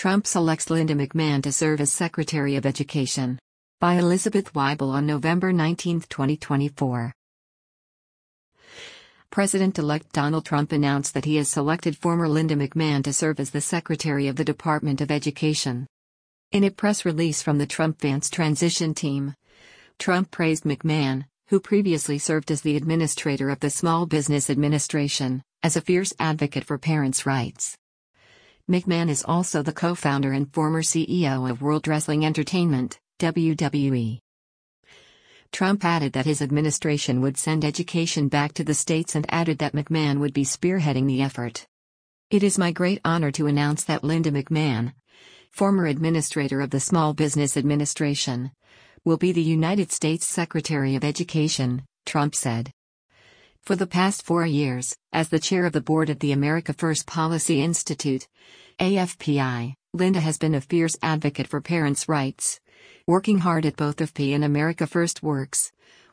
Trump selects Linda McMahon to serve as Secretary of Education. By Elizabeth Weibel on November 19, 2024. President-elect Donald Trump announced that he has selected former Linda McMahon to serve as the Secretary of the Department of Education. In a press release from the Trump-Vance transition team, Trump praised McMahon, who previously served as the administrator of the Small Business Administration, as a fierce advocate for parents' rights. McMahon is also the co-founder and former CEO of World Wrestling Entertainment, WWE. Trump added that his administration would send education back to the states and added that McMahon would be spearheading the effort. It is my great honor to announce that Linda McMahon, former administrator of the Small Business Administration, will be the United States Secretary of Education, Trump said. For the past 4 years, as the chair of the board at the America First Policy Institute, AFPI, Linda has been a fierce advocate for parents' rights, working hard at both AFP and America First Works,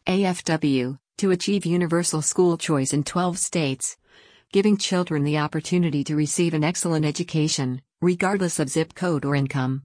AFW, to achieve universal school choice in 12 states, giving children the opportunity to receive an excellent education, regardless of zip code or income.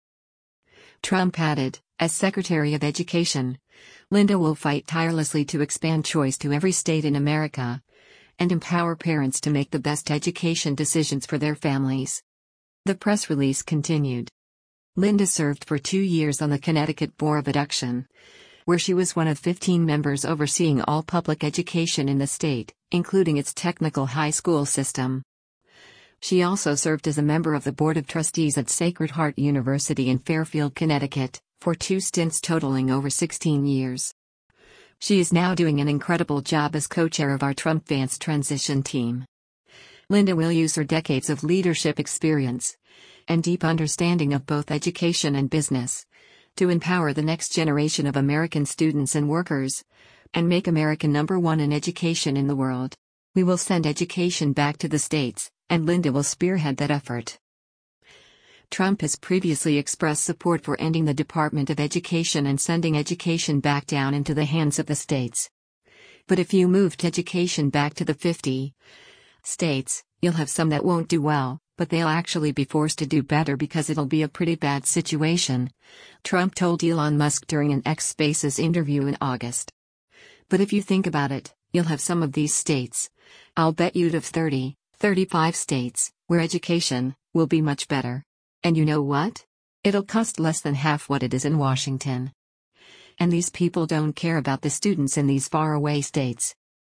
Trump added, as Secretary of Education, Linda will fight tirelessly to expand choice to every state in America and empower parents to make the best education decisions for their families. The press release continued. Linda served for 2 years on the Connecticut Board of Education, where she was one of 15 members overseeing all public education in the state, including its technical high school system. She also served as a member of the Board of Trustees at Sacred Heart University in Fairfield, Connecticut, for 2 stints totaling over 16 years. She is now doing an incredible job as co-chair of our Trump-Vance transition team. Linda will use her decades of leadership experience and deep understanding of both education and business to empower the next generation of American students and workers and make America #1 in education in the world. We will send education back to the states, and Linda will spearhead that effort. Trump has previously expressed support for ending the Department of Education and sending education back down into the hands of the states. But if you moved education back to the 50 states, you'll have some that won't do well, but they'll actually be forced to do better because it'll be a pretty bad situation, Trump told Elon Musk during an X Spaces interview in August. But if you think about it, you'll have some of these states. I'll bet you'd have 30, 35 states, where education will be much better. And you know what? It'll cost less than half what it is in Washington. And these people don't care about the students in these faraway states.